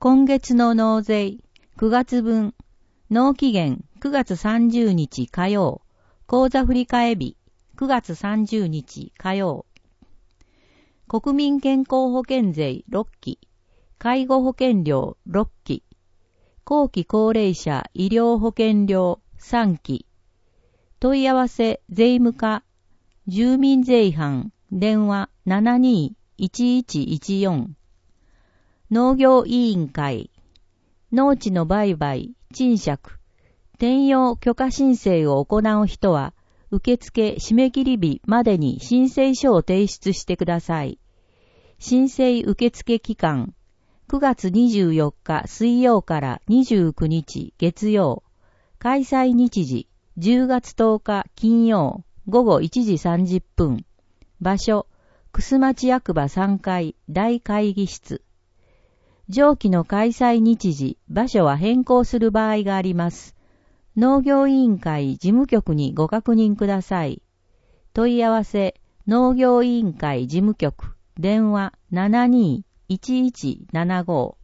今月の納税、9月分、納期限9月30日火曜、口座振替日、9月30日火曜。国民健康保険税6期、介護保険料6期、後期高齢者医療保険料3期、問い合わせ税務課、住民税班、電話72-1114、農業委員会、農地の売買、賃借、転用許可申請を行う人は、受付締め切り日までに申請書を提出してください。申請受付期間、9月24日水曜から29日月曜。開催日時、10月10日金曜午後1時30分。場所、楠町役場3階大会議室。上記の開催日時、場所は変更する場合があります。農業委員会事務局にご確認ください。問い合わせ、農業委員会事務局、電話72-1175